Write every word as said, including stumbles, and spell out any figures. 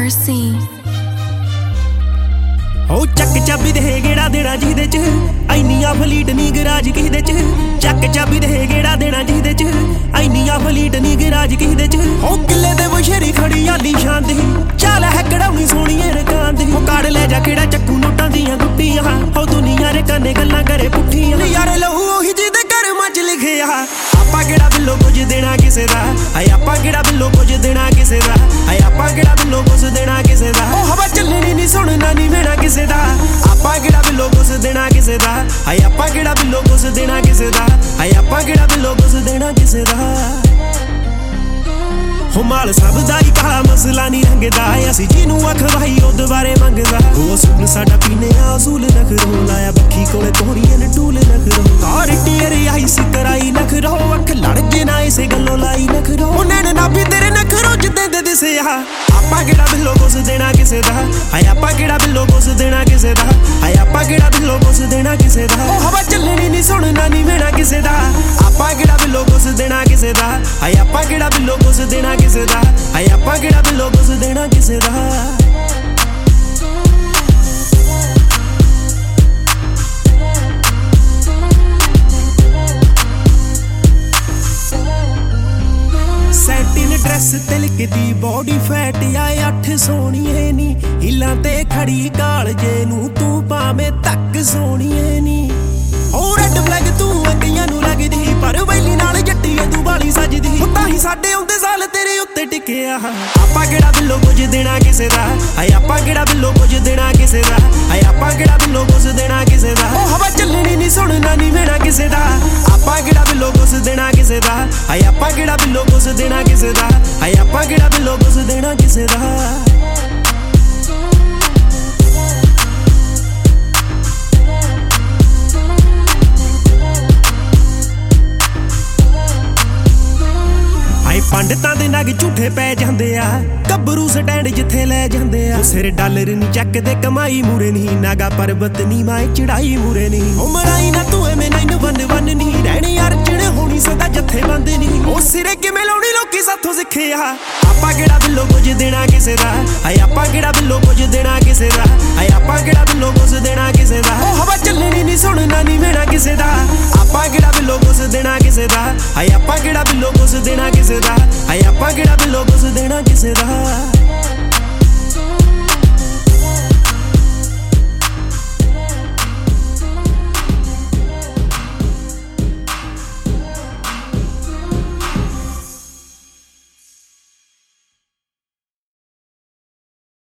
Mercy हो चक चाबी दे गेड़ा देना जिहदे च ऐनियां फलीट नी गराज किहदे च चक चाबी दे गेड़ा देना जिहदे च ऐनियां फलीट नी गराज किहदे च हो किले दे बशेरी खड़ी आली शान दी चाल है कड़ाउनी सोहणीए रकान दी हो काड़ ले जा केड़ा चक्कू नोटां दियां गुट्टियां हो दुनिया रे कन्ने गल्लां करे पुट्ठियां यारे लहू ओही जिहदे घर मच लिखिया आपां केड़ा बिल्लो कुछ देना किसे दा हाय आपां केड़ा बिल्लो कुछ देना किसे दा हाय आपां केड़ा बिल्लो कुछ देना किसे दा ओ हवा चलनी नी सुनना नी मेरा किसे दा आपां केड़ा बिल्लो कुछ देना किसे दा हाय आपां केड़ा बिल्लो कुछ देना किसे दा हाय आपां केड़ा बिल्लो कुछ देना किसे दा हो माल सब दा ही काला मसला नी रंगदा असी जिनू अखवाई ओ दुबारे मंगदा ओ असूल साडा पीने आ असूल नखरो लाया बखी कोले तोड़िए न टूल नखरो कार टीयर आई सिकराई नखरो अख लड़ के ना इसे गल्लो लाई नखरो ओ नैन ना भी तेरे नखरो जिद्दे दे दिसे आ आपां केड़ा बिल्लो कुछ देना किसे दा हाय आपां केड़ा बिल्लो कुछ देना किसे दा हाय आपां केड़ा बिल्लो कुछ देना किसे दा ओ हवा चलनी नी सुनना नी मेरा किसे दा आपां केड़ा बिल्लो कुछ देना किसे दा हाय आपां केड़ा बिल्लो कुछ देना किसे दा हाय आपां केड़ा बिल्लो कुछ देना किसे दा सैटिन ड्रेस तिलकदी बॉडी फैट आए अठ सोहणीए नी हिलां ते खड़ी कालजे नू तू भावें तक सोहणीए नी ओ रेड फ्लैग तू अग्गियां नू लगदी पर वैली नाल जट्टीए तू बाली सजदी तां ही साडे आउंदे साल तेरे उत्ते टिकिया आपां केड़ा बिल्लो कुछ देना किसे दा हाय आपां केड़ा बिल्लो कुछ देना किसे दा हाय आपां केड़ा बिल्लो कुछ देना किसे दा ओ हवा चलनी नी सुनना नी मेरा किसे दा आपां केड़ा बिल्लो कुछ देना किसे दा हाय आपां केड़ा बिल्लो कुछ देना किसे दा हाय आपां केड़ा बिल्लो कुछ देना किसे दा पंडितां दे नग झूठे पै जांदे आ गब्बरू स्टैंड जिथे लै जांदे आ सिर डॉलर नी चकदे कमाई मूरे नी नागा पर्वत नी माए चढ़ाई मूरे नी ओ मराई ना तू एवें नैन वन वन नी रहणी अर्जन होनी सदा जथे बंद नी ओ सिरे किवें लाउणी लोकी साथों सिखे आ आपां केड़ा बिल्लो कुछ देना किसे दा हाय आपां केड़ा बिल्लो कुछ देना किसे दा हाय आपां केड़ा बिल्लो कुछ देना किसे दा ओ हवा चलनी नी सुनना नी मेरा किसे दा आपां केड़ा बिल्लो कुछ देना किसे दा हाय आपां केड़ा बिल्लो कुछ देना किसे दा हाय आपां केड़ा बिल्लो कुछ देना किसे दा